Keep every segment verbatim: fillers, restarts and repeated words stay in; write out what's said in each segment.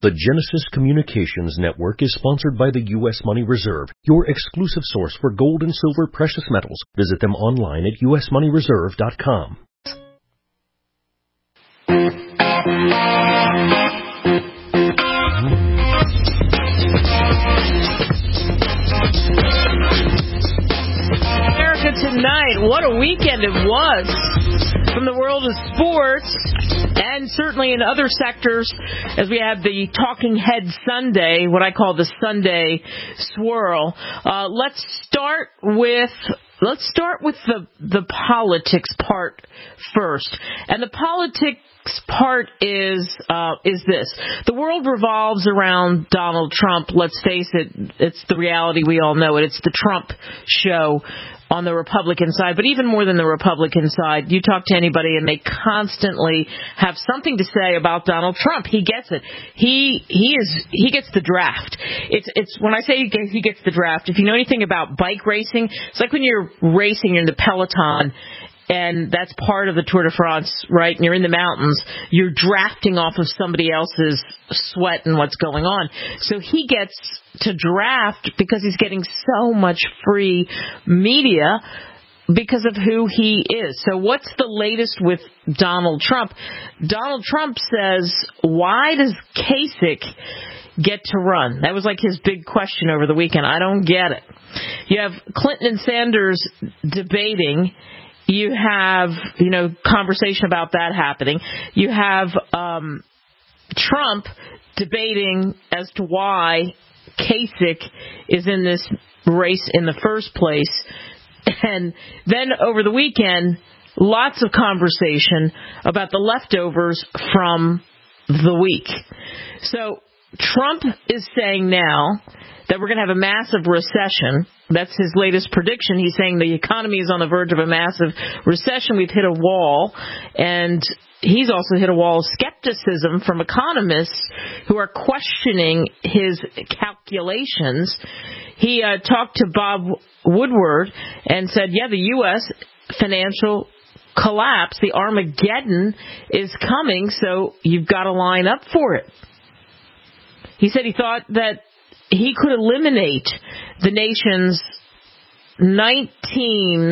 The Genesis Communications Network is sponsored by the U S Money Reserve, your exclusive source for gold and silver precious metals. Visit them online at u s money reserve dot com. America Tonight, what a weekend it was from the world of sports and certainly in other sectors as we had the Talking Head Sunday, what I call the Sunday swirl. Uh, let's start with let's start with the the politics part first. And the politics part is uh, is this. The world revolves around Donald Trump. Let's face it, it's the reality. We all know it. It's the Trump show on the Republican side, but even more than the Republican side, you talk to anybody and they constantly have something to say about Donald Trump. He gets it. He he is he gets the draft. It's it's when I say he gets, he gets the draft. If you know anything about bike racing, it's like when you're racing in the Peloton. And that's part of the Tour de France, right? And you're in the mountains. You're drafting off of somebody else's sweat and what's going on. So he gets to draft because he's getting so much free media because of who he is. So what's the latest with Donald Trump? Donald Trump says, why does Kasich get to run? That was like his big question over the weekend. I don't get it. You have Clinton and Sanders debating. You have, you know, conversation about that happening. You have um, Trump debating as to why Kasich is in this race in the first place. And then over the weekend, lots of conversation about the leftovers from the week. So Trump is saying now that we're going to have a massive recession. That's his latest prediction. He's saying the economy is on the verge of a massive recession. We've hit a wall. And he's also hit a wall of skepticism from economists who are questioning his calculations. He uh, talked to Bob Woodward and said, yeah, the U S financial collapse, the Armageddon is coming, so you've got to line up for it. He said he thought that he could eliminate the nation's nineteen,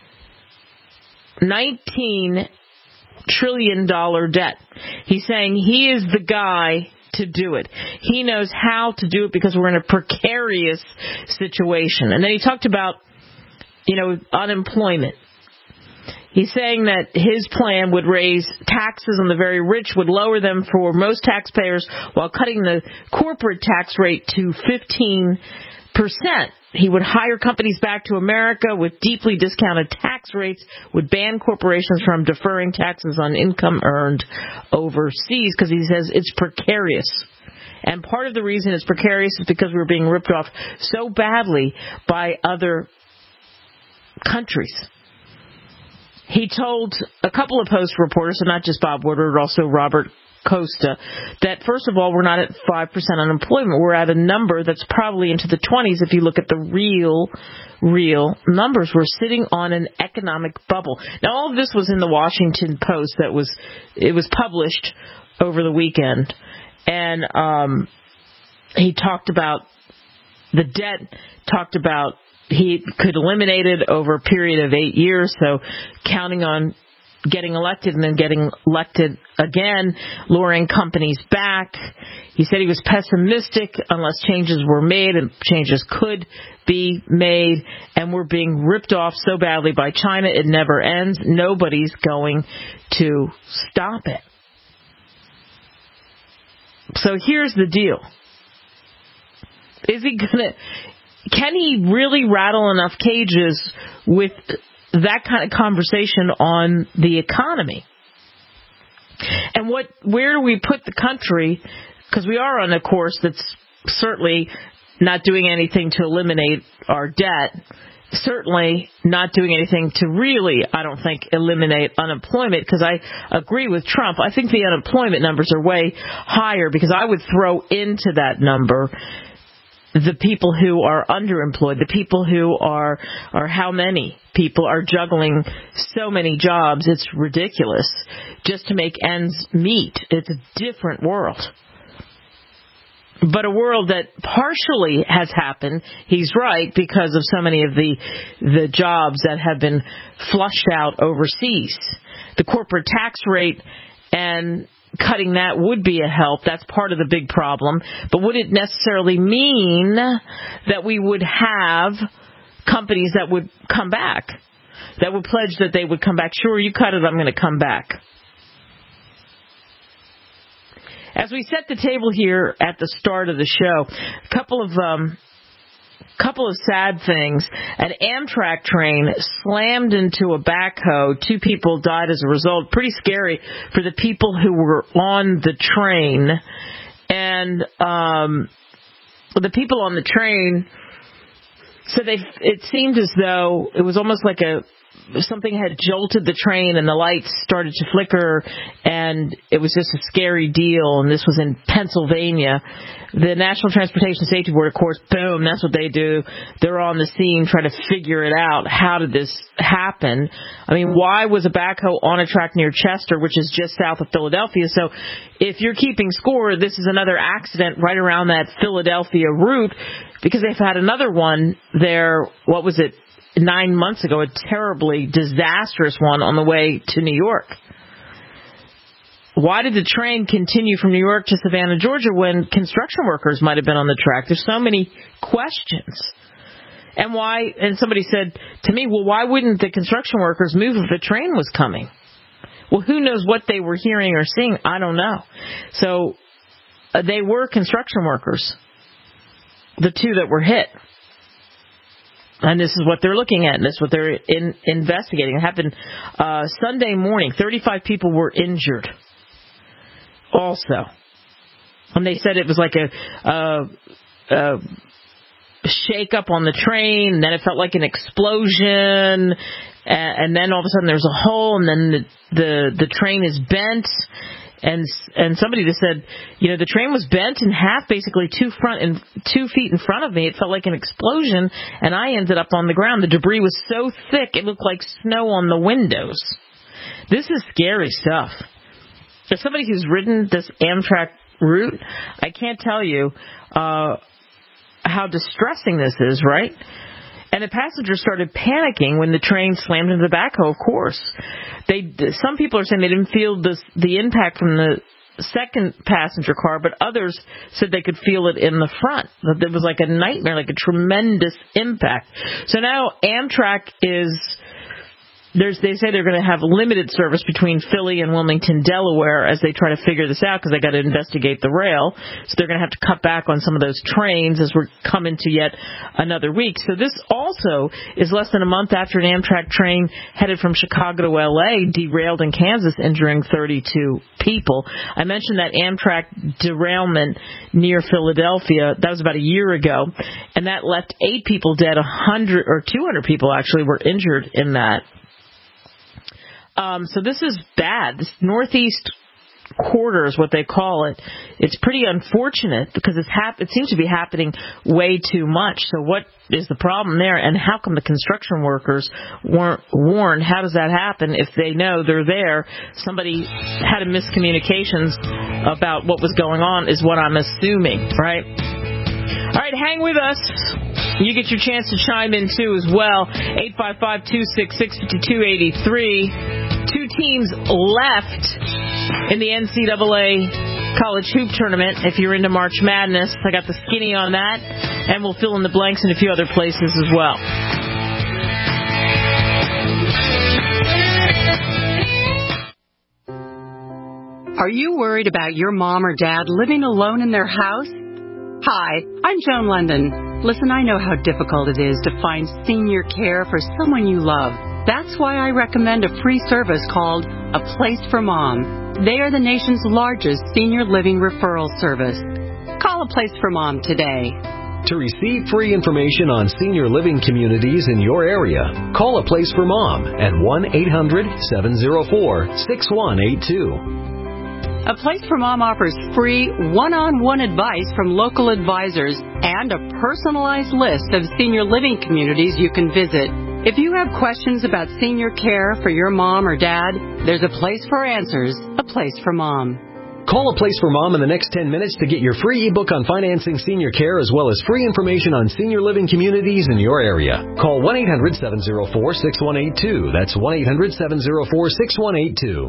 nineteen trillion dollars debt. He's saying he is the guy to do it. He knows how to do it because we're in a precarious situation. And then he talked about, you know, unemployment. He's saying that his plan would raise taxes on the very rich, would lower them for most taxpayers while cutting the corporate tax rate to fifteen percent. He would hire companies back to America with deeply discounted tax rates, would ban corporations from deferring taxes on income earned overseas because he says it's precarious. And part of the reason it's precarious is because we're being ripped off so badly by other countries. He told a couple of Post reporters, and not just Bob Woodward, also Robert Costa, that first of all, we're not at five percent unemployment. We're at a number that's probably into the twenties if you look at the real, real numbers. We're sitting on an economic bubble. Now, all of this was in the Washington Post that was, it was published over the weekend. And um, he talked about the debt, talked about he could eliminate it over a period of eight years, so counting on getting elected and then getting elected again, luring companies back. He said he was pessimistic unless changes were made, and changes could be made, and we're being ripped off so badly by China, it never ends. Nobody's going to stop it. So here's the deal. Is he going to... Can he really rattle enough cages with that kind of conversation on the economy? And what, where do we put the country? Because we are on a course that's certainly not doing anything to eliminate our debt, certainly not doing anything to really, I don't think, eliminate unemployment, because I agree with Trump. I think the unemployment numbers are way higher, because I would throw into that number the people who are underemployed, the people who are, are how many people are juggling so many jobs. It's ridiculous just to make ends meet. It's a different world. but a world that partially has happened, he's right, because of so many of the the jobs that have been flushed out overseas. The corporate tax rate and cutting that would be a help. That's part of the big problem. But would it necessarily mean that we would have companies that would come back, that would pledge that they would come back? Sure, you cut it, I'm going to come back. As we set the table here at the start of the show, a couple of um, couple of sad things. An Amtrak train slammed into a backhoe. Two people died as a result. Pretty scary for the people who were on the train. And um, the people on the train, so they it seemed as though it was almost like a something had jolted the train and the lights started to flicker, and it was just a scary deal. And this was in Pennsylvania. The National Transportation Safety Board, of course, boom, that's what they do. They're on the scene trying to figure it out. How did this happen? I mean, why was a backhoe on a track near Chester, which is just south of Philadelphia? So if you're keeping score, this is another accident right around that Philadelphia route, because they've had another one there, what was it, nine months ago, a terribly disastrous one on the way to New York. Why did the train continue from New York to Savannah, Georgia, when construction workers might have been on the track? There's so many questions. And why, and somebody said to me, well, why wouldn't the construction workers move if the train was coming? Well, who knows what they were hearing or seeing? I don't know. So uh, they were construction workers, the two that were hit. And this is what they're looking at, and this is what they're in, investigating. It happened uh, Sunday morning. thirty-five people were injured also. And they said it was like a, a, a shake-up on the train, and then it felt like an explosion, and, and then all of a sudden there's a hole, and then the, the, the train is bent. And and somebody just said, you know, the train was bent in half, basically two front and two feet in front of me. It felt like an explosion, and I ended up on the ground. The debris was so thick it looked like snow on the windows. This is scary stuff. As somebody who's ridden this Amtrak route, I can't tell you uh, how distressing this is, right? And the passengers started panicking when the train slammed into the backhoe, of course. They, some people are saying they didn't feel this, the impact from the second passenger car, but others said they could feel it in the front. That it was like a nightmare, like a tremendous impact. So now Amtrak is... There's, they say they're going to have limited service between Philly and Wilmington, Delaware, as they try to figure this out, because they got to investigate the rail. So they're going to have to cut back on some of those trains as we're coming to yet another week. So this also is less than a month after an Amtrak train headed from Chicago to L A derailed in Kansas, injuring thirty-two people. I mentioned that Amtrak derailment near Philadelphia. That was about a year ago, and that left eight people dead. A hundred or two hundred people actually were injured in that. Um, so this is bad. This northeast quarter is what they call it. It's pretty unfortunate because it's hap- it seems to be happening way too much. So what is the problem there? And how come the construction workers weren't warned? How does that happen if they know they're there? Somebody had a miscommunications about what was going on is what I'm assuming, right? All right, hang with us. You get your chance to chime in, too, as well. eight five five, two six six, five two eight three. Two teams left in the N C double A College Hoop Tournament. If you're into March Madness, I got the skinny on that, and we'll fill in the blanks in a few other places as well. Are you worried about your mom or dad living alone in their house? Hi, I'm Joan London. Listen, I know how difficult it is to find senior care for someone you love. That's why I recommend a free service called A Place for Mom. They are the nation's largest senior living referral service. Call A Place for Mom today. To receive free information on senior living communities in your area, call A Place for Mom at one eight hundred, seven oh four, six one eight two. A Place for Mom offers free one-on-one advice from local advisors and a personalized list of senior living communities you can visit. If you have questions about senior care for your mom or dad, there's a place for answers, A Place for Mom. Call A Place for Mom in the next ten minutes to get your free ebook on financing senior care as well as free information on senior living communities in your area. Call one eight hundred seven oh four six one eight two. That's one eight hundred seven oh four six one eight two.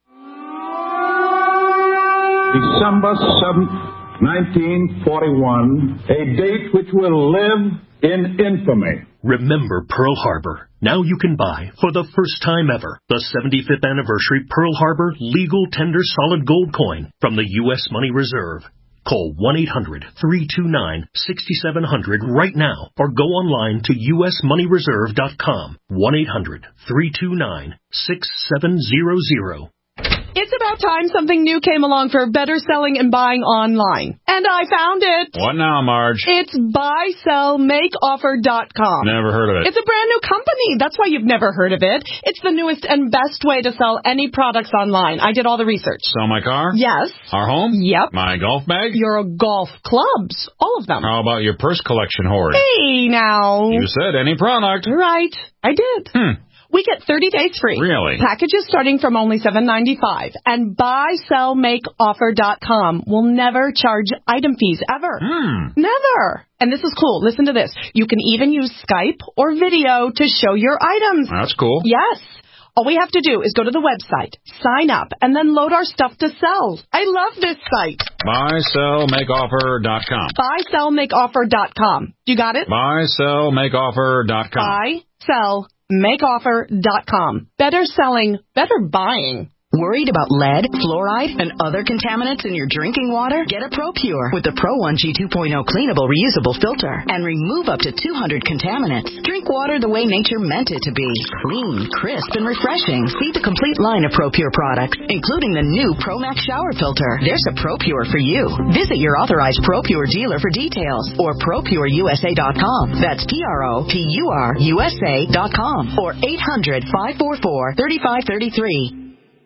December seventh, nineteen forty-one, a date which will live in infamy. Remember Pearl Harbor. Now you can buy, for the first time ever, the seventy-fifth anniversary Pearl Harbor Legal Tender Solid Gold Coin from the U S Money Reserve. Call one eight hundred three two nine six seven zero zero right now or go online to U S money reserve dot com. one eight hundred three two nine six seven zero zero. It's about time something new came along for better selling and buying online. And I found it. What now, Marge? It's buy sell make offer dot com. Never heard of it. It's a brand new company. That's why you've never heard of it. It's the newest and best way to sell any products online. I did all the research. Sell my car? Yes. Our home? Yep. My golf bag? Your golf clubs. All of them. How about your purse collection hoard? Hey, now. You said any product. Right. I did. Hmm. We get thirty days free. Really? Packages starting from only seven ninety-five. And buy sell make offer dot com will never charge item fees ever. Hmm. Never. And this is cool. Listen to this. You can even use Skype or video to show your items. That's cool. Yes. All we have to do is go to the website, sign up, and then load our stuff to sell. I love this site. buy sell make offer dot com. buy sell make offer dot com. You got it? buy sell make offer dot com. buy sell make offer dot com. Better selling, better buying. Worried about lead, fluoride, and other contaminants in your drinking water? Get a ProPure with the Pro one G two point oh cleanable reusable filter and remove up to two hundred contaminants. Drink water the way nature meant it to be. Clean, crisp, and refreshing. See the complete line of ProPure products, including the new ProMax shower filter. There's a ProPure for you. Visit your authorized ProPure dealer for details or pro pure U S A dot com. That's P R O P U R U S A dot com or eight hundred five four four three five three three.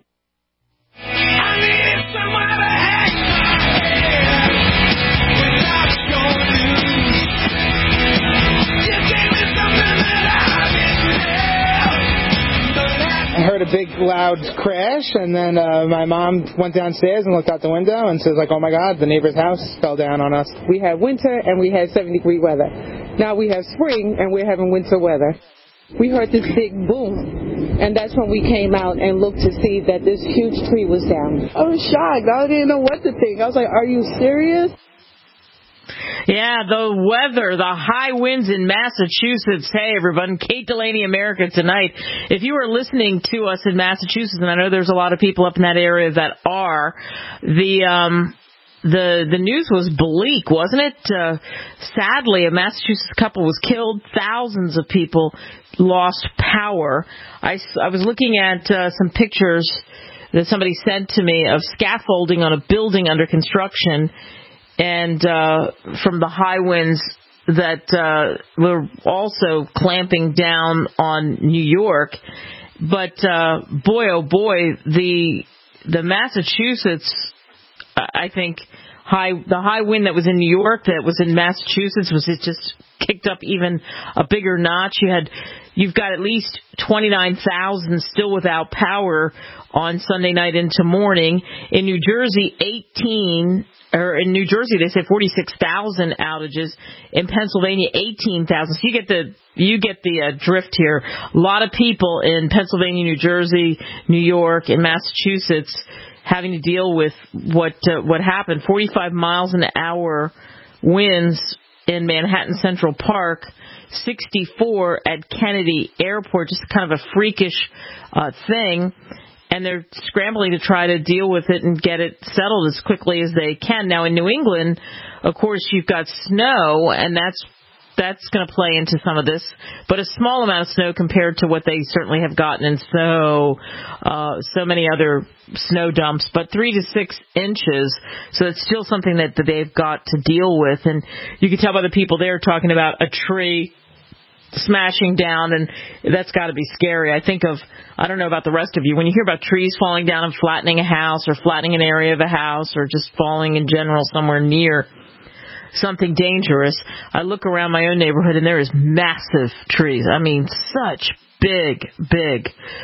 I need somewhere to hang my head without your news. You gave me something that I didn't have. I heard a big loud crash, and then uh, my mom went downstairs and looked out the window and says, like, oh my God, the neighbor's house fell down on us. We had winter and we had seventy degree weather. Now we have spring and we're having winter weather. We heard this big boom, and that's when we came out and looked to see that this huge tree was down. I was shocked. I didn't know what to think. I was like, are you serious? Yeah, the weather, the high winds in Massachusetts. Hey, everyone, Kate Delaney, America Tonight. If you are listening to us in Massachusetts, and I know there's a lot of people up in that area that are, the... um. The the news was bleak, wasn't it? Uh, sadly, a Massachusetts couple was killed. Thousands of people lost power. I, I was looking at uh, some pictures that somebody sent to me of scaffolding on a building under construction, and uh, from the high winds that uh, were also clamping down on New York. But uh, boy, oh boy, the the Massachusetts. I think high the high wind that was in New York, that was in Massachusetts, was it just kicked up even a bigger notch. You had, you've got at least twenty-nine thousand still without power on Sunday night into morning. In New Jersey, eighteen, or in New Jersey they say forty-six thousand outages. In Pennsylvania, eighteen thousand. So you get the you get the uh, drift here. A lot of people in Pennsylvania, New Jersey, New York, and Massachusetts having to deal with what uh, what happened. forty-five miles an hour winds in Manhattan Central Park, sixty-four at Kennedy Airport, just kind of a freakish uh, thing. And they're scrambling to try to deal with it and get it settled as quickly as they can. Now, in New England, of course, you've got snow, and that's That's going to play into some of this, but a small amount of snow compared to what they certainly have gotten in so uh, so many other snow dumps. But three to six inches, so it's still something that, that they've got to deal with. And you can tell by the people there talking about a tree smashing down, and that's got to be scary. I think of, I don't know about the rest of you, when you hear about trees falling down and flattening a house or flattening an area of a house or just falling in general somewhere near something dangerous, I look around my own neighborhood and there is massive trees. I mean, such big, big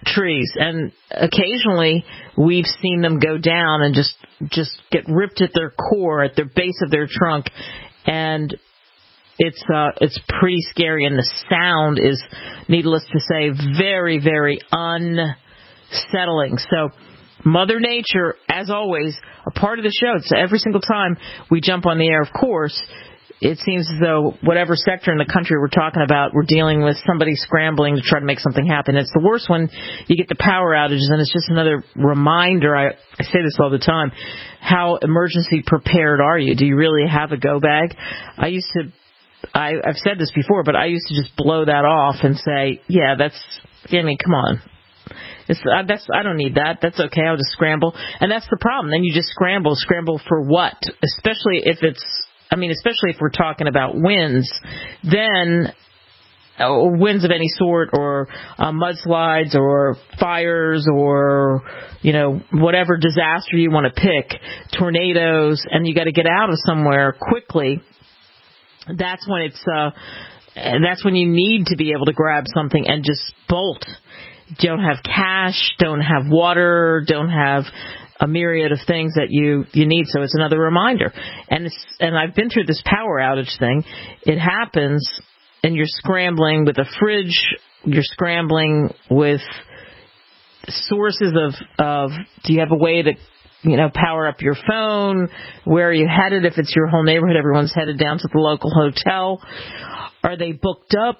trees, and occasionally we've seen them go down and just just get ripped at their core, at their base of their trunk, and it's uh, it's pretty scary. And the sound is, needless to say, very, very unsettling. So Mother Nature, as always, a part of the show. So every single time we jump on the air, of course, it seems as though whatever sector in the country we're talking about, we're dealing with somebody scrambling to try to make something happen. It's the worst when you get the power outages, and it's just another reminder, I, I say this all the time, how emergency prepared are you? Do you really have a go bag? I used to, I, I've said this before, but I used to just blow that off and say, yeah, that's, I mean, come on. It's, uh, that's, I don't need that. That's okay. I'll just scramble. And that's the problem. Then you just scramble. Scramble for what? Especially if it's, I mean, especially if we're talking about winds, then uh, winds of any sort, or uh, mudslides, or fires, or, you know, whatever disaster you want to pick, tornadoes, and you got to get out of somewhere quickly. That's when it's, uh, that's when you need to be able to grab something and just bolt. Don't have cash, don't have water, don't have a myriad of things that you, you need. So it's another reminder. And it's, and I've been through this power outage thing. It happens, and you're scrambling with a fridge. You're scrambling with sources of, of, do you have a way to, you know, power up your phone? Where are you headed? If it's your whole neighborhood, everyone's headed down to the local hotel. Are they booked up?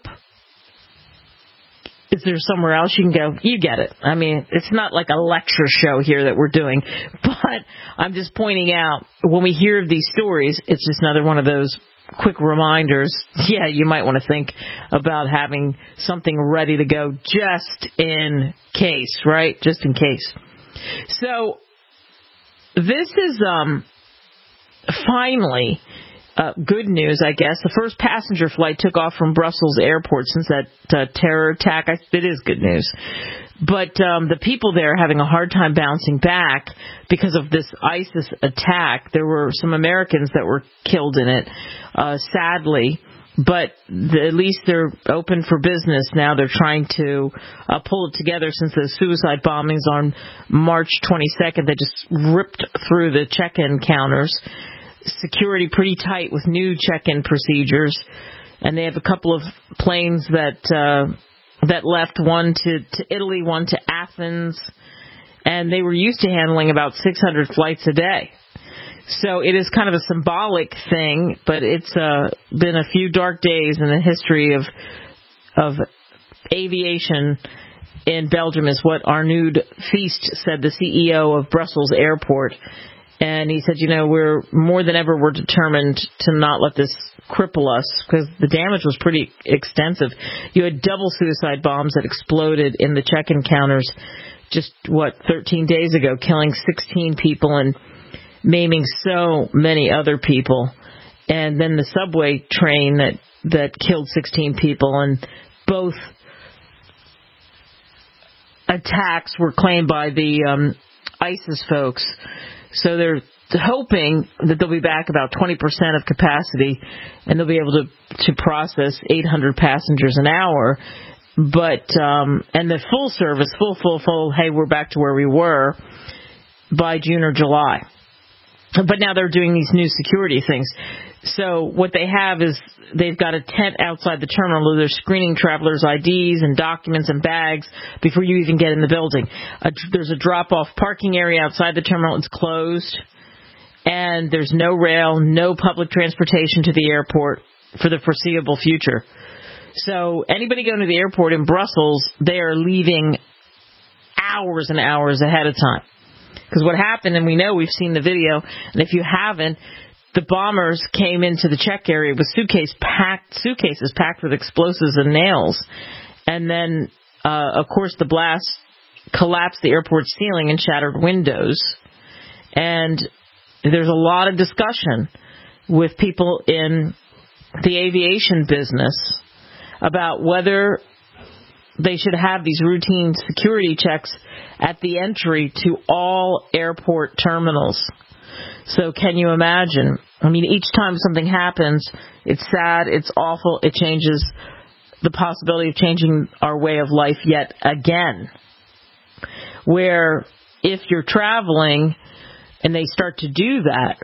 Is there somewhere else you can go? You get it. I mean, it's not like a lecture show here that we're doing, but I'm just pointing out, when we hear of these stories, it's just another one of those quick reminders. Yeah, you might want to think about having something ready to go just in case, right? Just in case. So this is um finally Uh, good news, I guess. The first passenger flight took off from Brussels airport since that uh, terror attack. I, it is good news. But um, the people there are having a hard time bouncing back because of this ISIS attack. There were some Americans that were killed in it, uh, sadly. But the, at least they're open for business now. They're trying to uh, pull it together since the suicide bombings on March twenty-second that just ripped through the check-in counters. Security pretty tight with new check-in procedures, and they have a couple of planes that uh, that left, one to, to Italy, one to Athens, and they were used to handling about six hundred flights a day. So it is kind of a symbolic thing, but it's uh, been a few dark days in the history of of aviation in Belgium, is what Arnoud Feast said, the C E O of Brussels Airport. And he said, you know, we're more than ever, we're determined to not let this cripple us, because the damage was pretty extensive. You had double suicide bombs that exploded in the check-in counters just, what, thirteen days ago, killing sixteen people and maiming so many other people. And then the subway train that, that killed sixteen people, and both attacks were claimed by the um, ISIS folks. So they're hoping that they'll be back about twenty percent of capacity, and they'll be able to, to process eight hundred passengers an hour. But, um, and the full service, full, full, full, hey, we're back to where we were by June or July. But now they're doing these new security things. So what they have is they've got a tent outside the terminal where they're screening travelers' I Ds and documents and bags before you even get in the building. A, there's a drop-off parking area outside the terminal. It's closed. And there's no rail, no public transportation to the airport for the foreseeable future. So anybody going to the airport in Brussels, they are leaving hours and hours ahead of time. Because what happened, and we know, we've seen the video, and if you haven't, the bombers came into the check area with suitcase packed, suitcases packed with explosives and nails. And then, uh, of course, the blast collapsed the airport ceiling and shattered windows. And there's a lot of discussion with people in the aviation business about whether they should have these routine security checks at the entry to all airport terminals. So can you imagine? I mean, each time something happens, it's sad, it's awful, it changes the possibility of changing our way of life yet again. where if you're traveling and they start to do that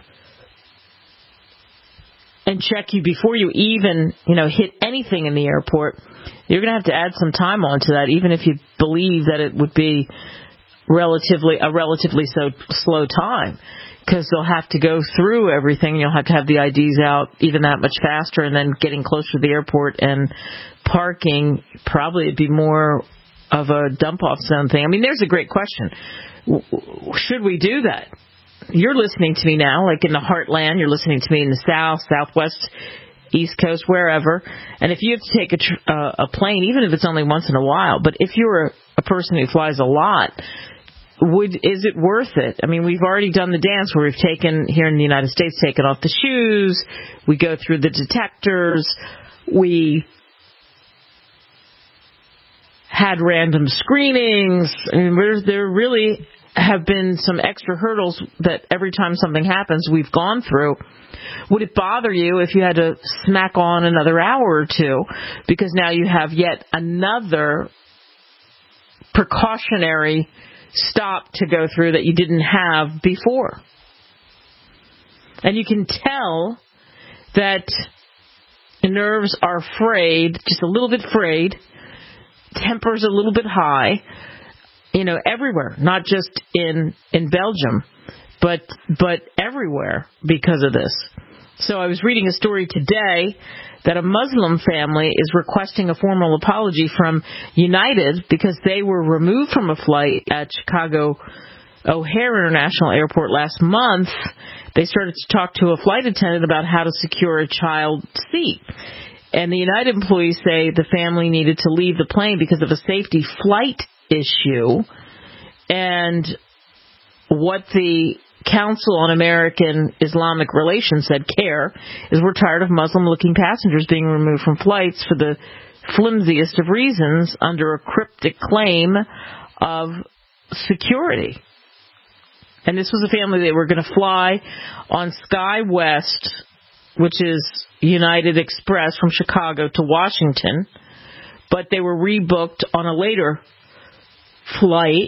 and check you before you even, you know, hit anything in the airport, you're going to have to add some time onto that, even if you believe that it would be relatively a relatively so slow time, because they'll have to go through everything. You'll have to have the I Ds out even that much faster, and then getting closer to the airport and parking, probably it'd be more of a dump-off zone thing. I mean, there's a great question. Should we do that? You're listening to me now, like in the heartland. You're listening to me in the south, southwest, east coast, wherever. And if you have to take a, tr- uh, a plane, even if it's only once in a while, but if you're a, a person who flies a lot, would is it worth it? I mean, we've already done the dance where we've taken, here in the United States, taken off the shoes. We go through the detectors. We had random screenings. I mean, there, there really have been some extra hurdles that every time something happens, we've gone through. Would it bother you if you had to smack on another hour or two because now you have yet another precautionary stop to go through that you didn't have before? And you can tell that nerves are frayed, just a little bit frayed, temper's a little bit high, you know, everywhere, not just in in Belgium, but but everywhere because of this. So I was reading a story today that a Muslim family is requesting a formal apology from United because they were removed from a flight at Chicago O'Hare International Airport last month. They started to talk to a flight attendant about how to secure a child seat. And the United employees say the family needed to leave the plane because of a safety flight issue. And what the Council on American Islamic Relations said, CARE, is we're tired of Muslim-looking passengers being removed from flights for the flimsiest of reasons under a cryptic claim of security. And this was a family that were going to fly on SkyWest, which is United Express from Chicago to Washington, but they were rebooked on a later flight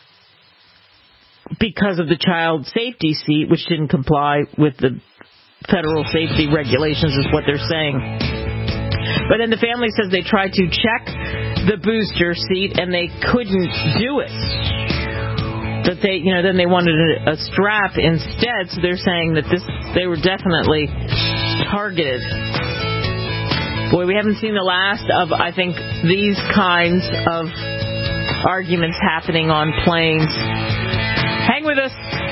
because of the child safety seat, which didn't comply with the federal safety regulations, is what they're saying. But then the family says they tried to check the booster seat and they couldn't do it. That they, you know, then they wanted a, a strap instead, so they're saying that this, they were definitely targeted. Boy, we haven't seen the last of, I think, these kinds of arguments happening on planes. Hang with us.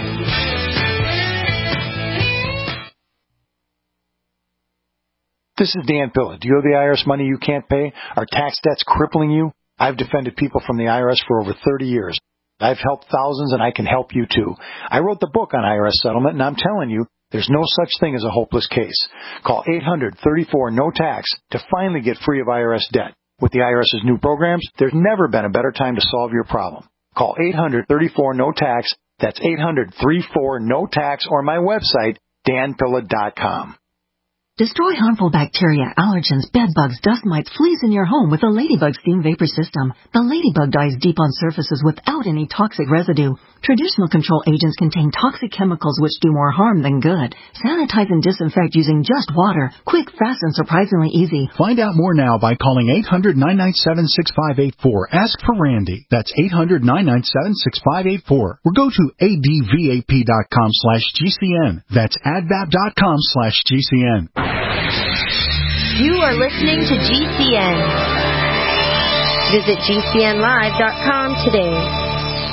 This is Dan Pilla. Do you owe the I R S money you can't pay? Are tax debts crippling you? I've defended people from the I R S for over thirty years. I've helped thousands, and I can help you, too. I wrote the book on I R S settlement, and I'm telling you, there's no such thing as a hopeless case. Call eight hundred, thirty-four, no tax to finally get free of I R S debt. With the IRS's new programs, there's never been a better time to solve your problem. Call eight hundred, thirty-four, no tax. That's eight hundred, thirty-four, no tax, or my website, dan pilla dot com. Destroy harmful bacteria, allergens, bedbugs, dust mites, fleas in your home with the Ladybug Steam Vapor System. The Ladybug dies deep on surfaces without any toxic residue. Traditional control agents contain toxic chemicals which do more harm than good. Sanitize and disinfect using just water. Quick, fast, and surprisingly easy. Find out more now by calling eight hundred, nine nine seven, six five eight four. Ask for Randy. That's eight hundred, nine nine seven, six five eight four. Or go to advap.com slash GCN. That's advap.com slash GCN. You are listening to G C N. Visit G C N live dot com today.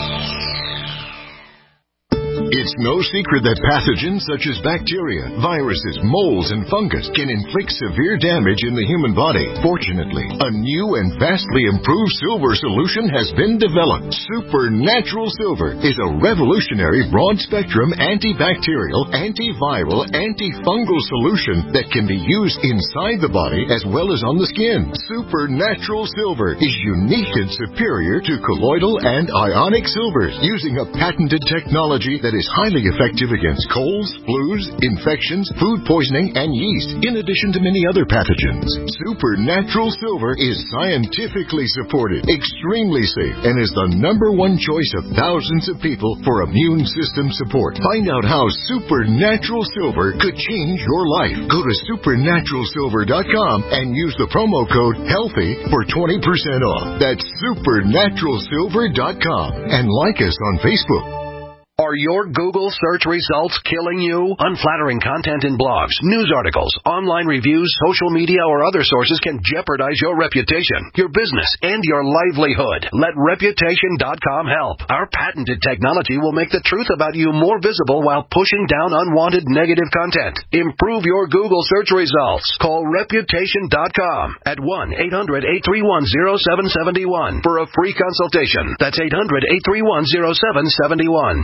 It's no secret that pathogens such as bacteria, viruses, molds, and fungus can inflict severe damage in the human body. Fortunately, a new and vastly improved silver solution has been developed. Supernatural Silver is a revolutionary broad-spectrum antibacterial, antiviral, antifungal solution that can be used inside the body as well as on the skin. Supernatural Silver is unique and superior to colloidal and ionic silvers, using a patented technology that is highly effective against colds, flus, infections, food poisoning, and yeast, in addition to many other pathogens. Supernatural Silver is scientifically supported, extremely safe, and is the number one choice of thousands of people for immune system support. Find out how Supernatural Silver could change your life. Go to supernatural silver dot com and use the promo code HEALTHY for twenty percent off. That's supernatural silver dot com and like us on Facebook. Are your Google search results killing you? Unflattering content in blogs, news articles, online reviews, social media, or other sources can jeopardize your reputation, your business, and your livelihood. Let reputation dot com help. Our patented technology will make the truth about you more visible while pushing down unwanted negative content. Improve your Google search results. Call reputation dot com at one eight hundred eight three one zero seven seven one for a free consultation. That's eight hundred eight three one zero seven seven one.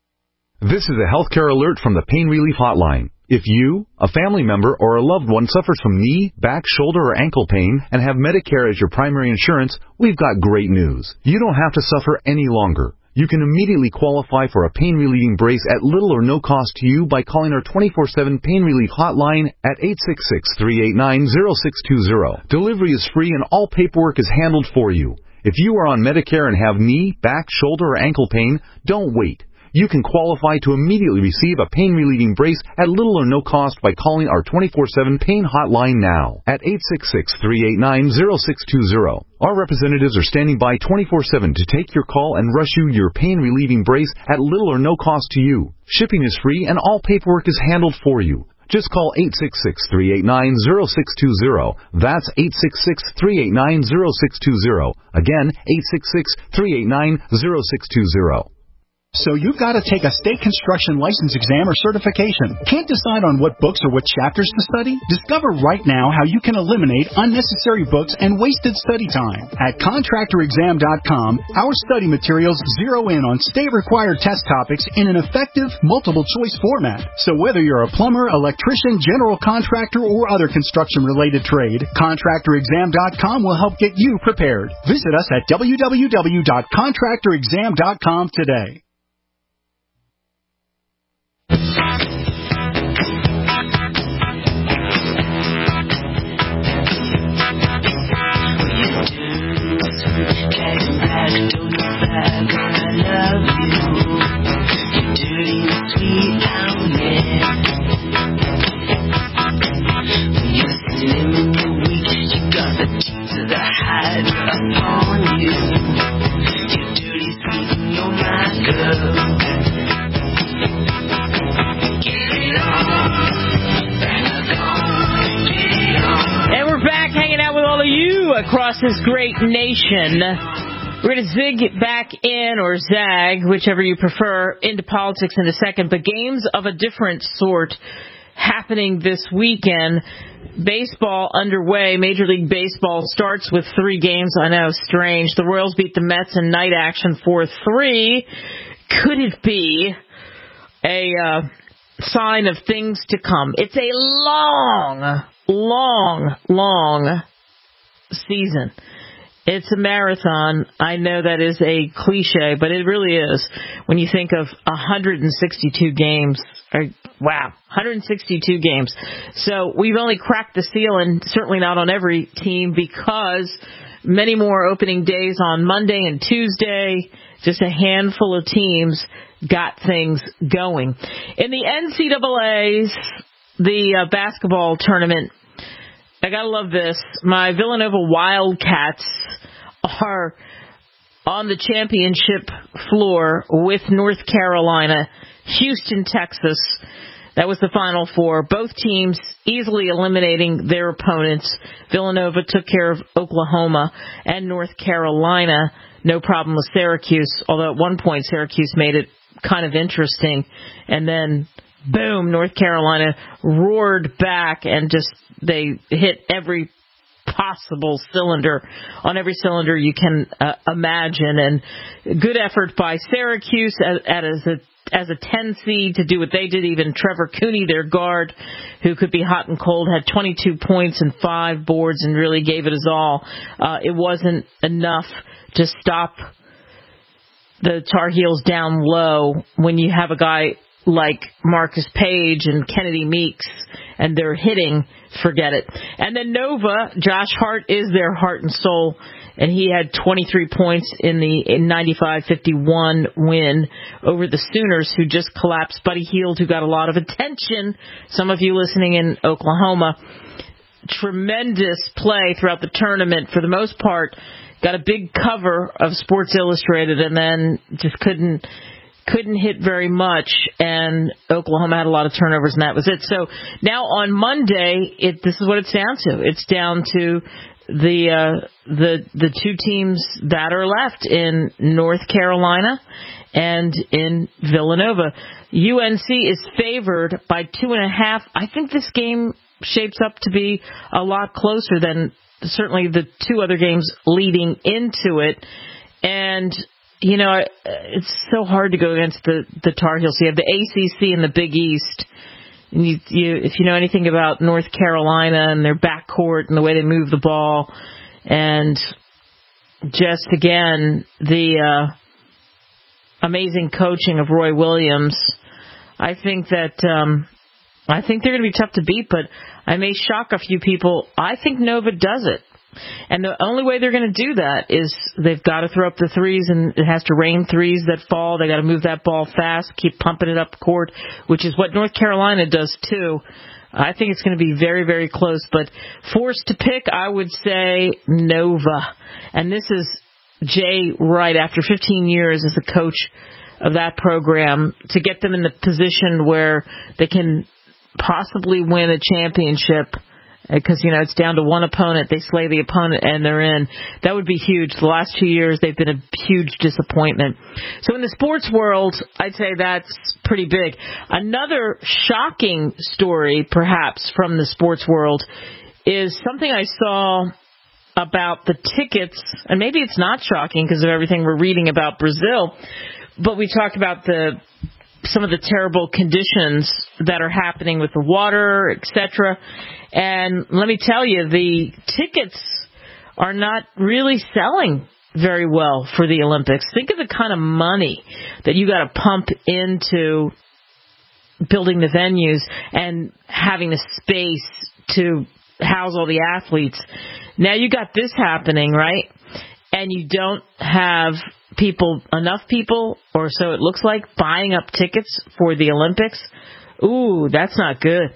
This is a healthcare alert from the Pain Relief Hotline. If you, a family member, or a loved one suffers from knee, back, shoulder, or ankle pain and have Medicare as your primary insurance, we've got great news. You don't have to suffer any longer. You can immediately qualify for a pain-relieving brace at little or no cost to you by calling our twenty-four seven Pain Relief Hotline at eight six six, three eight nine, zero six two zero. Delivery is free and all paperwork is handled for you. If you are on Medicare and have knee, back, shoulder, or ankle pain, don't wait. You can qualify to immediately receive a pain-relieving brace at little or no cost by calling our twenty-four seven Pain Hotline now at eight six six, three eight nine, zero six two zero. Our representatives are standing by twenty-four seven to take your call and rush you your pain-relieving brace at little or no cost to you. Shipping is free and all paperwork is handled for you. Just call eight six six, three eight nine, zero six two zero. That's eight six six, three eight nine, zero six two zero. Again, eight six six, three eight nine, zero six two zero. So you've got to take a state construction license exam or certification. Can't decide on what books or what chapters to study? Discover right now how you can eliminate unnecessary books and wasted study time. At contractor exam dot com, our study materials zero in on state-required test topics in an effective, multiple-choice format. So whether you're a plumber, electrician, general contractor, or other construction-related trade, contractor exam dot com will help get you prepared. Visit us at w w w dot contractor exam dot com today. Across this great nation. We're going to zig back in, or zag, whichever you prefer, into politics in a second, but games of a different sort happening this weekend. Baseball underway. Major League Baseball starts with three games. I know, strange. The Royals beat the Mets in night action four three. Could it be a uh, sign of things to come? It's a long, long, long season. It's a marathon. I know that is a cliche, but it really is. When you think of one hundred sixty-two games, or, wow, one hundred sixty-two games. So we've only cracked the ceiling, certainly not on every team, because many more opening days on Monday and Tuesday. Just a handful of teams got things going. In the N C double A's, the uh, basketball tournament, I gotta love this. My Villanova Wildcats are on the championship floor with North Carolina, Houston, Texas. That was the Final Four. Both teams easily eliminating their opponents. Villanova took care of Oklahoma, and North Carolina, no problem with Syracuse, although at one point Syracuse made it kind of interesting. And then, boom, North Carolina roared back and just they hit every possible cylinder, on every cylinder you can uh, imagine. And good effort by Syracuse as, as a as a ten seed to do what they did. Even Trevor Cooney, their guard, who could be hot and cold, had twenty-two points and five boards and really gave it his all. Uh, it wasn't enough to stop the Tar Heels down low when you have a guy like Marcus Page and Kennedy Meeks, and they're hitting, forget it. And then Nova, Josh Hart is their heart and soul, and he had twenty-three points in the ninety-five fifty-one win over the Sooners, who just collapsed. Buddy Hield, who got a lot of attention, some of you listening in Oklahoma, tremendous play throughout the tournament for the most part, got a big cover of Sports Illustrated, and then just couldn't couldn't hit very much, and Oklahoma had a lot of turnovers, and that was it. So now on Monday, it this is what it's down to. It's down to the uh, the the two teams that are left in North Carolina and in Villanova. U N C is favored by two and a half. I think this game shapes up to be a lot closer than certainly the two other games leading into it. And you know, it's so hard to go against the, the Tar Heels. You have the A C C and the Big East. And you, you, if you know anything about North Carolina and their backcourt and the way they move the ball, and just, again, the uh, amazing coaching of Roy Williams, I think that um, I think they're going to be tough to beat, but I may shock a few people. I think Nova does it. And the only way they're going to do that is they've got to throw up the threes, and it has to rain threes that fall. They got to move that ball fast, keep pumping it up court, which is what North Carolina does too. I think it's going to be very, very close. But forced to pick, I would say Nova. And this is Jay Wright, after fifteen years as a coach of that program, to get them in the position where they can possibly win a championship. Because, you know, it's down to one opponent. They slay the opponent, and they're in. That would be huge. The last two years, they've been a huge disappointment. So in the sports world, I'd say that's pretty big. Another shocking story, perhaps, from the sports world is something I saw about the tickets. And maybe it's not shocking because of everything we're reading about Brazil. But we talked about the some of the terrible conditions that are happening with the water, et cetera. And let me tell you, the tickets are not really selling very well for the Olympics. Think of the kind of money that you got to pump into building the venues and having the space to house all the athletes. Now you got this happening, right? And you don't have people, enough people, or so it looks like, buying up tickets for the Olympics. Ooh, that's not good.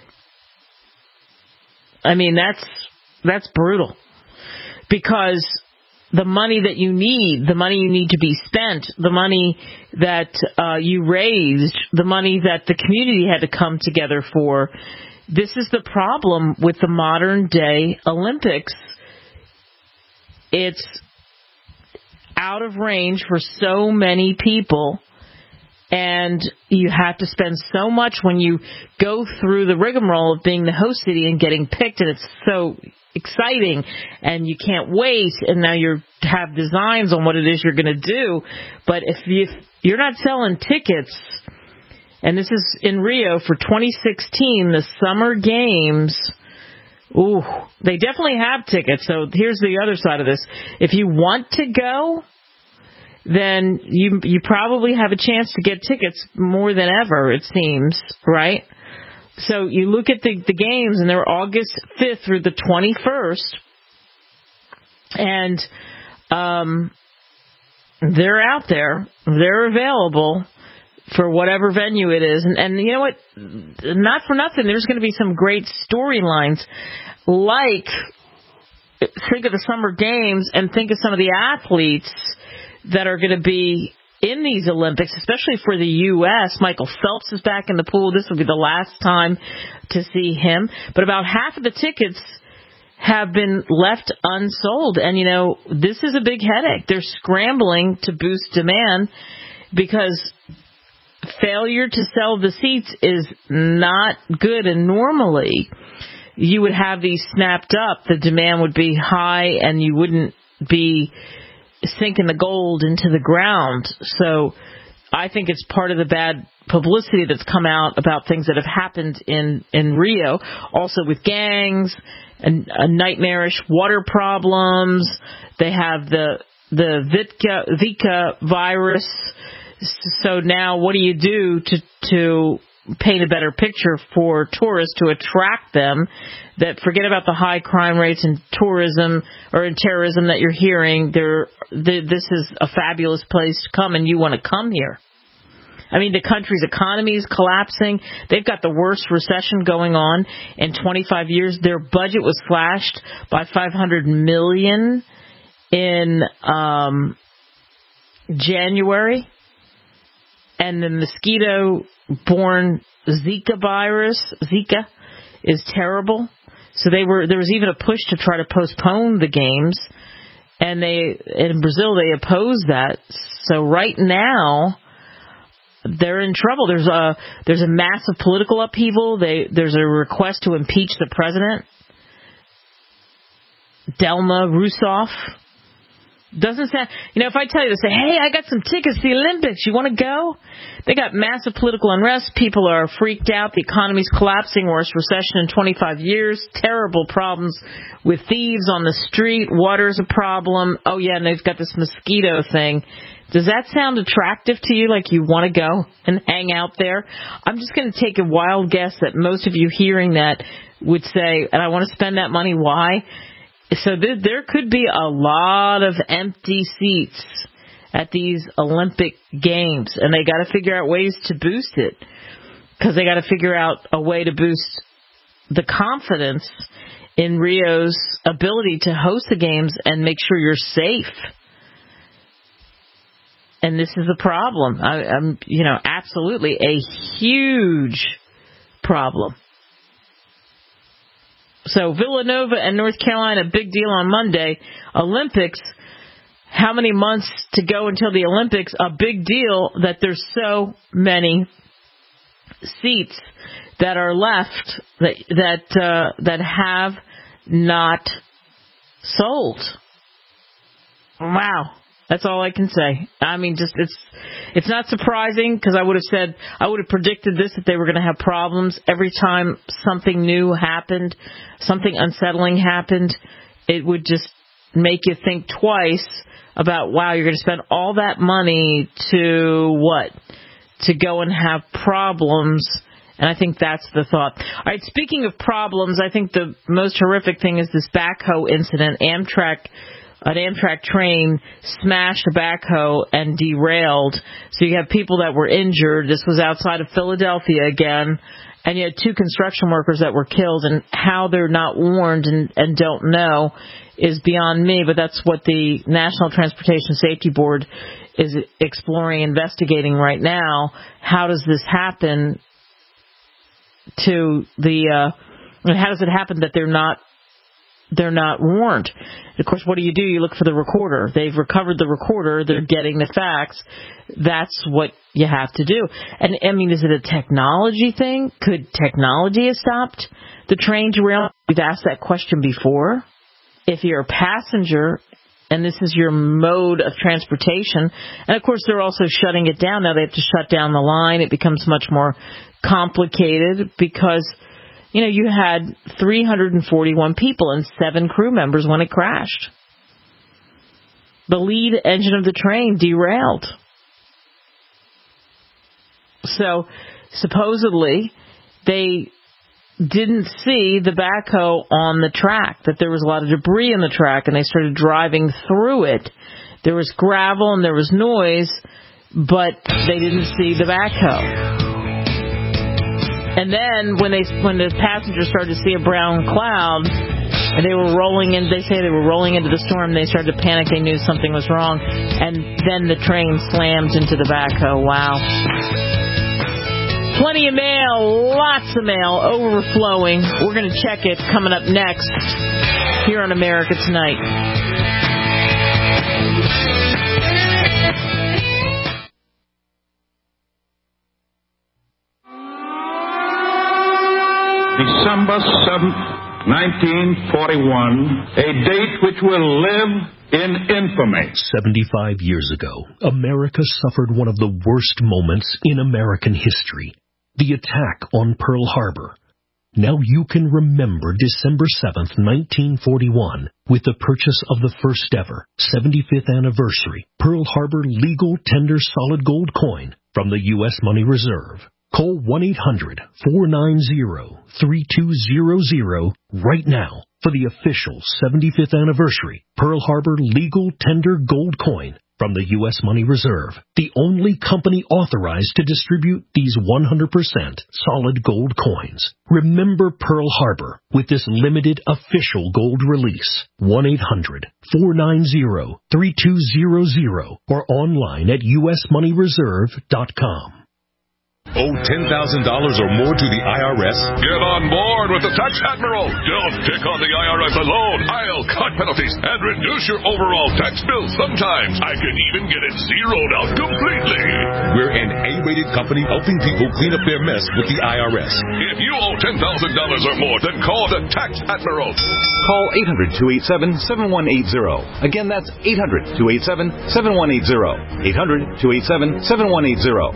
I mean, that's that's brutal. Because the money that you need, the money you need to be spent, the money that uh, you raised, the money that the community had to come together for, this is the problem with the modern day Olympics. It's out of range for so many people, and you have to spend so much when you go through the rigmarole of being the host city and getting picked, and it's so exciting, and you can't wait, and now you have designs on what it is you're going to do. But if, you, if you're not selling tickets, and this is in Rio for twenty sixteen, the Summer Games, ooh, they definitely have tickets. So here's the other side of this. If you want to go, then you you probably have a chance to get tickets more than ever, it seems, right? So you look at the, the games, and they're August fifth through the twenty-first, and um, they're out there. They're available for whatever venue it is. And, and you know what? Not for nothing, there's going to be some great storylines, like think of the Summer Games and think of some of the athletes that are going to be in these Olympics, especially for the U S Michael Phelps is back in the pool. This will be the last time to see him. But about half of the tickets have been left unsold. And, you know, this is a big headache. They're scrambling to boost demand because failure to sell the seats is not good. And normally you would have these snapped up. The demand would be high, and you wouldn't be sinking the gold into the ground. So I think it's part of the bad publicity that's come out about things that have happened in, in Rio, also with gangs and uh, nightmarish water problems. They have the the Zika, Zika virus. So now what do you do to to paint a better picture for tourists to attract them? That forget about the high crime rates in tourism or in terrorism that you're hearing. There, this is a fabulous place to come, and you want to come here. I mean, the country's economy is collapsing. They've got the worst recession going on in twenty-five years. Their budget was slashed by five hundred million dollars in um, January. And the mosquito-borne Zika virus, Zika, is terrible. So they were there was even a push to try to postpone the games. And they in Brazil, they opposed that. So right now, they're in trouble. There's a there's a massive political upheaval. They there's a request to impeach the president, Dilma Rousseff. Doesn't sound, you know, if I tell you to say, hey, I got some tickets to the Olympics, you want to go? They got massive political unrest. People are freaked out. The economy's collapsing. Worst recession in twenty-five years. Terrible problems with thieves on the street. Water's a problem. Oh, yeah, and they've got this mosquito thing. Does that sound attractive to you, like you want to go and hang out there? I'm just going to take a wild guess that most of you hearing that would say, and I want to spend that money. Why? So there, there could be a lot of empty seats at these Olympic Games, and they got to figure out ways to boost it, because they got to figure out a way to boost the confidence in Rio's ability to host the Games and make sure you're safe. And this is a problem. I, I'm, you know, absolutely a huge problem. So Villanova and North Carolina, big deal on Monday. Olympics, how many months to go until the Olympics? A big deal that there's so many seats that are left that that uh, that have not sold. Wow. That's all I can say. I mean, just it's it's not surprising, because I would have said, I would have predicted this, that they were going to have problems. Every time something new happened, something unsettling happened, it would just make you think twice about, wow, you're going to spend all that money to what? To go and have problems. And I think that's the thought. All right, speaking of problems, I think the most horrific thing is this backhoe incident. Amtrak An Amtrak train smashed a backhoe and derailed. So you have people that were injured. This was outside of Philadelphia again. And you had two construction workers that were killed. And how they're not warned and, and don't know is beyond me. But that's what the National Transportation Safety Board is exploring, investigating right now. How does this happen to the, uh, how does it happen that they're not They're not warned? Of course, what do you do? You look for the recorder. They've recovered the recorder. They're getting the facts. That's what you have to do. And, I mean, is it a technology thing? Could technology have stopped the train derailment? We've asked that question before. If you're a passenger and this is your mode of transportation, and, of course, they're also shutting it down. Now they have to shut down the line. It becomes much more complicated because, you know, you had three hundred forty-one people and seven crew members when it crashed. The lead engine of the train derailed. So, supposedly, they didn't see the backhoe on the track, that there was a lot of debris in the track, and they started driving through it. There was gravel and there was noise, but they didn't see the backhoe. And then when they when the passengers started to see a brown cloud, and they were rolling in, they say they were rolling into the storm, they started to panic. They knew something was wrong. And then the train slammed into the backhoe. Wow. Plenty of mail, lots of mail, overflowing. We're going to check it coming up next here on America Tonight. December seventh, nineteen forty-one, a date which will live in infamy. seventy-five years ago, America suffered one of the worst moments in American history, the attack on Pearl Harbor. Now you can remember December seventh, nineteen forty-one, with the purchase of the first ever seventy-fifth anniversary Pearl Harbor legal tender solid gold coin from the U S Money Reserve. Call one eight hundred, four nine zero, three two zero zero right now for the official seventy-fifth anniversary Pearl Harbor legal tender gold coin from the U S Money Reserve, the only company authorized to distribute these one hundred percent solid gold coins. Remember Pearl Harbor with this limited official gold release. one eight hundred, four nine zero, three two zero zero or online at u s money reserve dot com. Owe ten thousand dollars or more to the I R S? Get on board with the Tax Admiral. Don't pick on the I R S alone. I'll cut penalties and reduce your overall tax bill. Sometimes I can even get it zeroed out completely. We're an A-rated company helping people clean up their mess with the I R S. If you owe ten thousand dollars or more, then call the Tax Admiral. Call eight hundred, two eight seven, seven one eight zero. Again, that's eight hundred, two eight seven, seven one eight zero. eight hundred, two eight seven, seven one eight zero.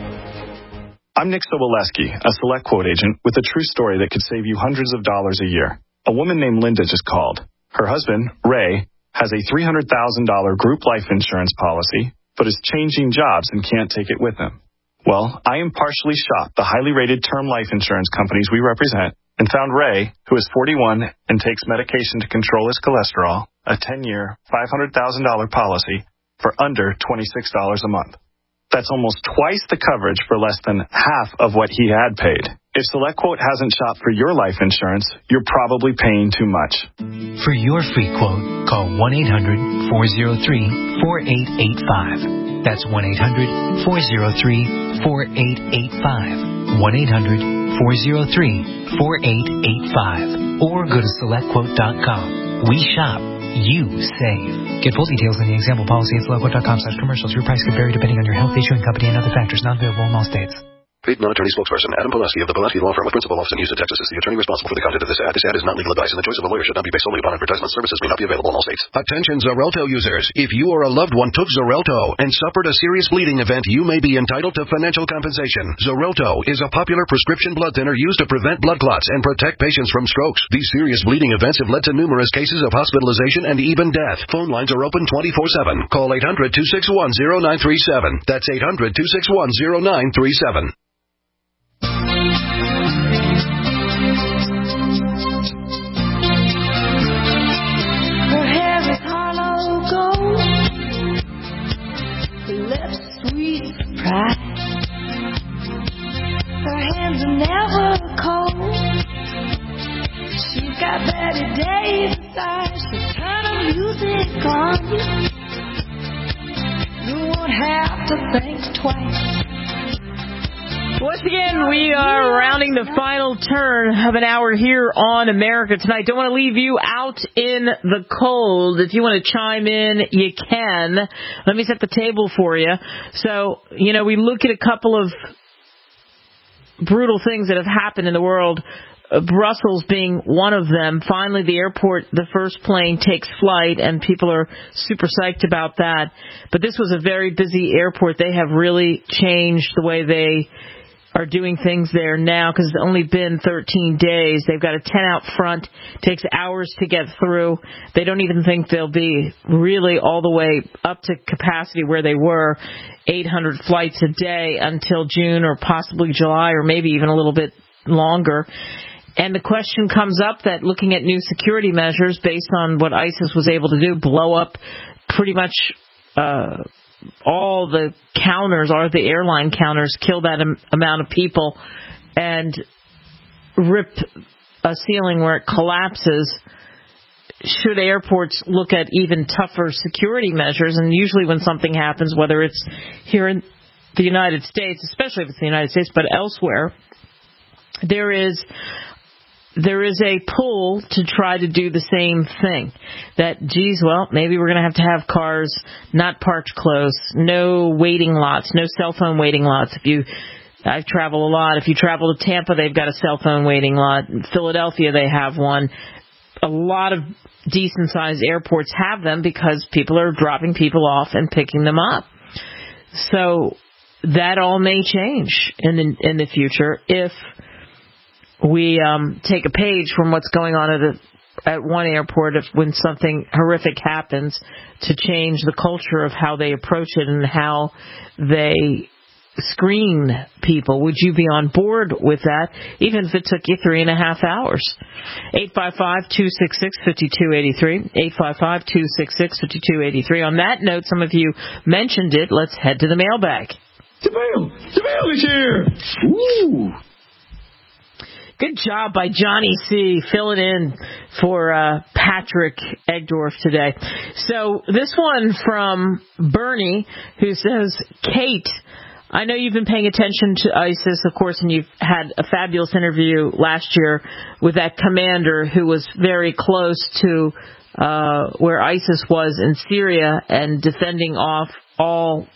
I'm Nick Soboleski, a Select Quote agent with a true story that could save you hundreds of dollars a year. A woman named Linda just called. Her husband, Ray, has a three hundred thousand dollars group life insurance policy, but is changing jobs and can't take it with him. Well, I impartially shopped the highly rated term life insurance companies we represent and found Ray, who is forty-one and takes medication to control his cholesterol, a ten-year, five hundred thousand dollars policy for under twenty-six dollars a month. That's almost twice the coverage for less than half of what he had paid. If SelectQuote hasn't shopped for your life insurance, you're probably paying too much. For your free quote, call one eight hundred, four oh three, four eight eight five. That's one eight hundred, four oh three, four eight eight five. one eight hundred, four oh three, four eight eight five. Or go to select quote dot com. We shop. You save. Get full details in the example policy at select quote dot com slash commercials. Your price could vary depending on your health, issuing company, and other factors not available in all states. Paid non-attorney spokesperson Adam Poleski of the Poleski Law Firm with principal office in Houston, Texas is the attorney responsible for the content of this ad. This ad is not legal advice, and the choice of a lawyer should not be based solely upon advertisement. Services may not be available in all states. Attention Xarelto users. If you or a loved one took Xarelto and suffered a serious bleeding event, you may be entitled to financial compensation. Xarelto is a popular prescription blood thinner used to prevent blood clots and protect patients from strokes. These serious bleeding events have led to numerous cases of hospitalization and even death. Phone lines are open twenty-four seven. Call eight hundred, two six one, zero nine three seven. That's eight hundred, two six one, zero nine three seven. Her hair is hollow gold, her lips sweet surprise. Her hands are never cold. She's got Betty Davis eyes. She'll turn the music on you. You won't have to think twice. Once again, we are rounding the final turn of an hour here on America Tonight. Don't want to leave you out in the cold. If you want to chime in, you can. Let me set the table for you. So, you know, we look at a couple of brutal things that have happened in the world, uh, Brussels being one of them. Finally, the airport, the first plane takes flight, and people are super psyched about that. But this was a very busy airport. They have really changed the way they are doing things there now because it's only been thirteen days. They've got a tent out front. Takes hours to get through. They don't even think they'll be really all the way up to capacity where they were, eight hundred flights a day until June or possibly July or maybe even a little bit longer. And the question comes up that looking at new security measures based on what ISIS was able to do, blow up pretty much uh all the counters, all the airline counters, kill that am- amount of people and rip a ceiling where it collapses. Should airports look at even tougher security measures? And usually when something happens, whether it's here in the United States, especially if it's the United States, but elsewhere, there is there is a pull to try to do the same thing. That, geez, well, maybe we're going to have to have cars not parked close, no waiting lots, no cell phone waiting lots. If you, I travel a lot. If you travel to Tampa, they've got a cell phone waiting lot. In Philadelphia, they have one. A lot of decent-sized airports have them because people are dropping people off and picking them up. So that all may change in the, in the future if we um, take a page from what's going on at a at one airport if when something horrific happens to change the culture of how they approach it and how they screen people. Would you be on board with that, even if it took you three and a half hours? eight five five, two six six, five two eight three, eight five five, two six six, five two eight three. On that note, some of you mentioned it. Let's head to the mailbag. The mail! The mail is here! Ooh! Good job by Johnny C. filling in for uh, Patrick Egdorf today. So this one from Bernie, who says, Kate, I know you've been paying attention to ISIS, of course, and you've had a fabulous interview last year with that commander who was very close to uh, where ISIS was in Syria and defending off all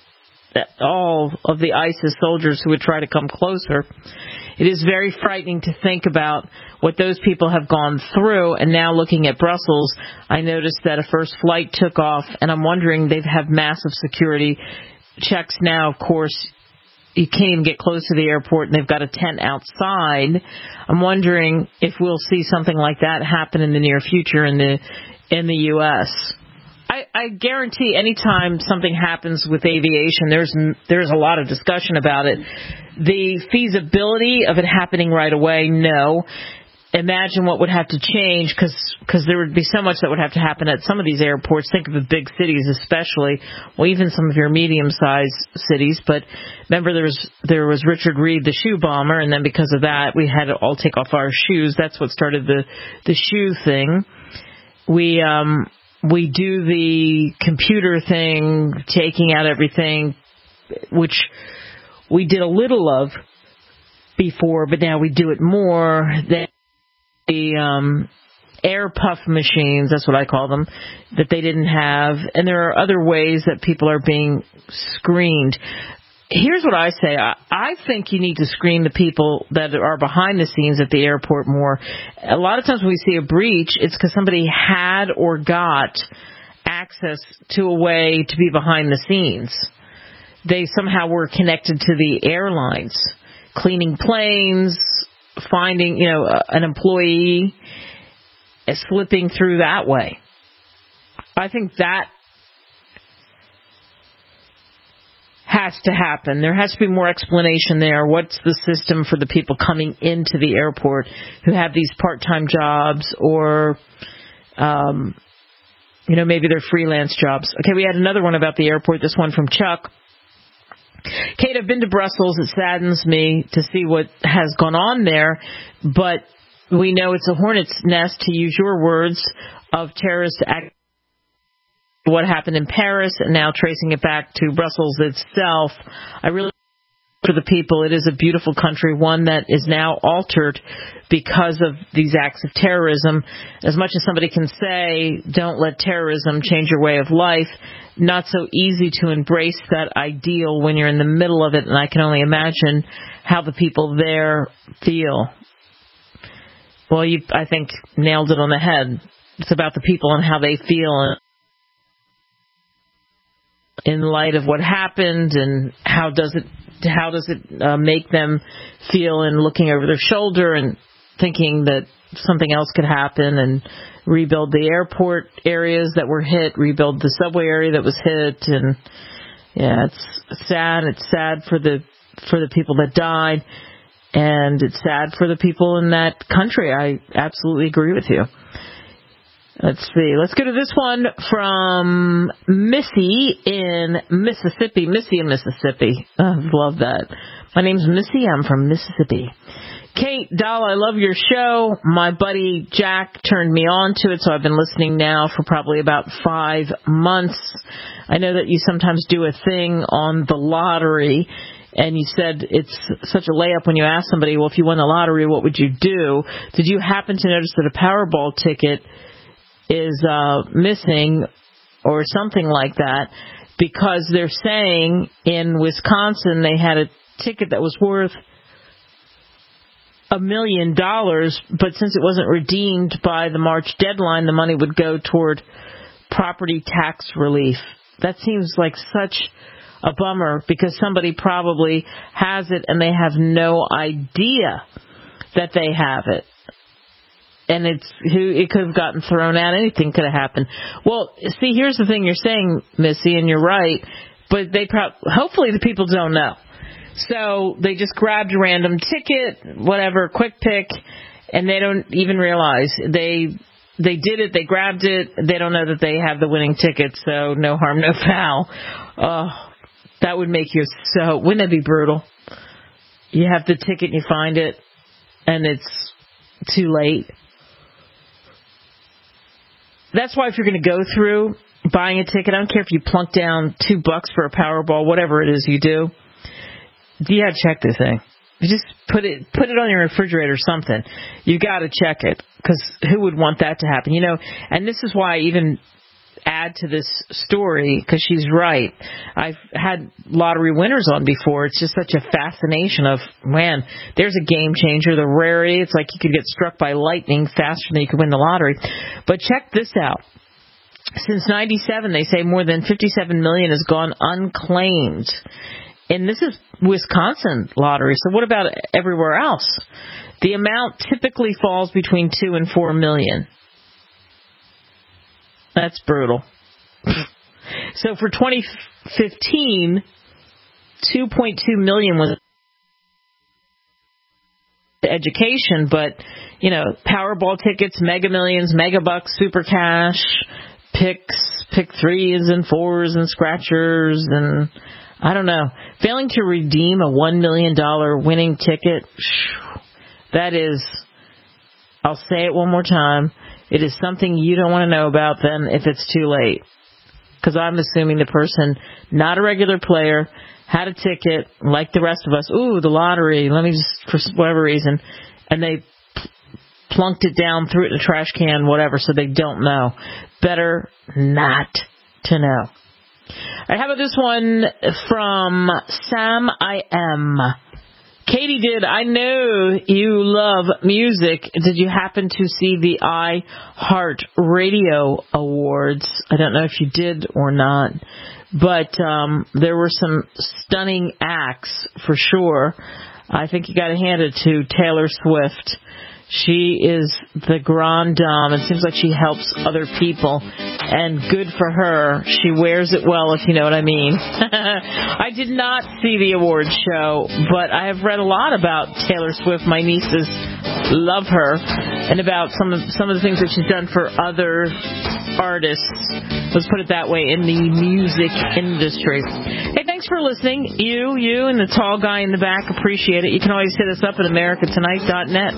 all of the ISIS soldiers who would try to come closer. It is very frightening to think about what those people have gone through. And now looking at Brussels, I noticed that a first flight took off, and I'm wondering they've had massive security checks now. Of course, you can't even get close to the airport, and they've got a tent outside. I'm wondering if we'll see something like that happen in the near future in the in the U S I, I guarantee anytime something happens with aviation, there's there's a lot of discussion about it. The feasibility of it happening right away, no. Imagine what would have to change, because because there would be so much that would have to happen at some of these airports. Think of the big cities especially, well, even some of your medium-sized cities. But remember, there was, there was Richard Reed, the shoe bomber, and then because of that, we had to all take off our shoes. That's what started the, the shoe thing. We... um. We do the computer thing, taking out everything, which we did a little of before, but now we do it more. Than the um, air puff machines, that's what I call them, that they didn't have. And there are other ways that people are being screened. Here's what I say. I, I think you need to screen the people that are behind the scenes at the airport more. A lot of times when we see a breach, it's because somebody had or got access to a way to be behind the scenes. They somehow were connected to the airlines, cleaning planes, finding, you know, an employee, slipping through that way. I think that has to happen. There has to be more explanation there. What's the system for the people coming into the airport who have these part-time jobs or, um, you know, maybe they're freelance jobs. Okay, we had another one about the airport, this one from Chuck. Kate, I've been to Brussels. It saddens me to see what has gone on there, but we know it's a hornet's nest, to use your words, of terrorist activity. What happened in Paris and now tracing it back to Brussels itself. I really, for the people, it is a beautiful country, one that is now altered because of these acts of terrorism. As much as somebody can say, don't let terrorism change your way of life, not so easy to embrace that ideal when you're in the middle of it, and I can only imagine how the people there feel. Well, you, I think, nailed it on the head. It's about the people and how they feel in light of what happened, and how does it how does it uh, make them feel in looking over their shoulder and thinking that something else could happen, and rebuild the airport areas that were hit, rebuild the subway area that was hit. And yeah, it's sad. It's sad for the for the people that died, and it's sad for the people in that country. I absolutely agree with you. Let's see. Let's go to this one from Missy in Mississippi. Missy in Mississippi. Oh, love that. My name's Missy. I'm from Mississippi. Kate, doll, I love your show. My buddy Jack turned me on to it, so I've been listening now for probably about five months. I know that you sometimes do a thing on the lottery, and you said it's such a layup when you ask somebody, well, if you won the lottery, what would you do? Did you happen to notice that a Powerball ticket is uh, missing or something like that? Because they're saying in Wisconsin they had a ticket that was worth a million dollars, but since it wasn't redeemed by the March deadline, the money would go toward property tax relief. That seems like such a bummer, because somebody probably has it and they have no idea. that they have it. And it's who it could have gotten thrown out. Anything could have happened. Well, see, here's the thing you're saying, Missy, and you're right. But they pro- hopefully the people don't know. So they just grabbed a random ticket, whatever, quick pick, and they don't even realize they they did it. They grabbed it. They don't know that they have the winning ticket. So no harm, no foul. Oh, that would make you so. Wouldn't that be brutal? You have the ticket, and you find it, and it's too late. That's why if you're going to go through buying a ticket, I don't care if you plunk down two bucks for a Powerball, whatever it is you do, you got to check the thing. You just put it put it on your refrigerator or something. You got to check it, because who would want that to happen? You know, and this is why I even add to this story, because she's right. I've had lottery winners on before. It's just such a fascination of, man, there's a game changer. The rarity, it's like you could get struck by lightning faster than you could win the lottery. But check this out. Since ninety-seven, they say more than fifty-seven million dollars has gone unclaimed. And this is Wisconsin lottery. So what about everywhere else? The amount typically falls between two and four million. That's brutal. So for twenty fifteen, two point two million was education, but, you know, Powerball tickets, Mega Millions, Mega Bucks, Super Cash, picks, pick threes and fours and scratchers, and I don't know. Failing to redeem a one million dollars winning ticket, that is, I'll say it one more time, it is something you don't want to know about then if it's too late. Because I'm assuming the person, not a regular player, had a ticket, like the rest of us, ooh, the lottery, let me just, for whatever reason, and they plunked it down, threw it in a trash can, whatever, so they don't know. Better not to know. All right, how about this one from Sam I Am. Katie did, I know you love music. Did you happen to see the iHeart Radio Awards? I don't know if you did or not, but um, there were some stunning acts for sure. I think you got to hand it to Taylor Swift. She is the grande dame. It seems like she helps other people, and good for her. She wears it well, if you know what I mean. I did not see the awards show, but I have read a lot about Taylor Swift. My nieces love her, and about some of some of the things that she's done for other artists. Let's put it that way, in the music industry. Hey, thanks for listening. You, you, and the tall guy in the back, appreciate it. You can always hit us up at america tonight dot net.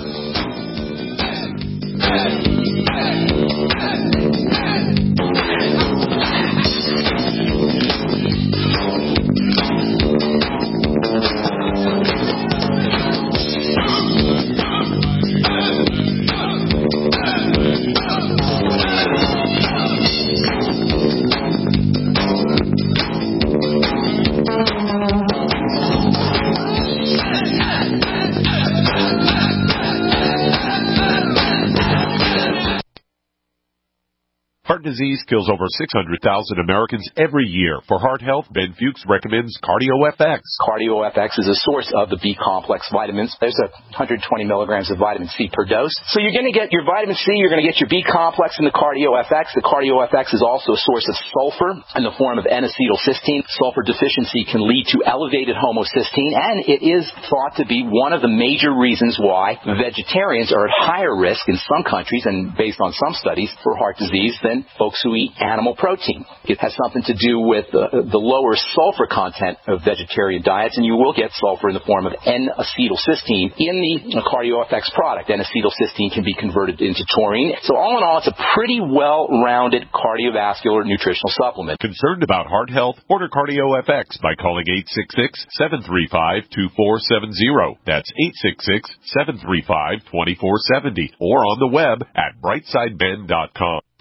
Heart disease kills over six hundred thousand Americans every year. For heart health, Ben Fuchs recommends CardioFX. CardioFX is a source of the B-complex vitamins. There's a one hundred twenty milligrams of vitamin C per dose. So you're going to get your vitamin C, you're going to get your B-complex in the CardioFX. The CardioFX is also a source of sulfur in the form of N-acetylcysteine. Sulfur deficiency can lead to elevated homocysteine, and it is thought to be one of the major reasons why vegetarians are at higher risk in some countries, and based on some studies, for heart disease than folks who eat animal protein. It has something to do with uh, the lower sulfur content of vegetarian diets, and you will get sulfur in the form of N-acetylcysteine in the CardioFX product. N-acetylcysteine can be converted into taurine. So all in all, it's a pretty well-rounded cardiovascular nutritional supplement. Concerned about heart health? Order CardioFX by calling eight six six, seven three five, two four seven zero. That's eight six six, seven three five, two four seven zero. Or on the web at brightside ben dot com.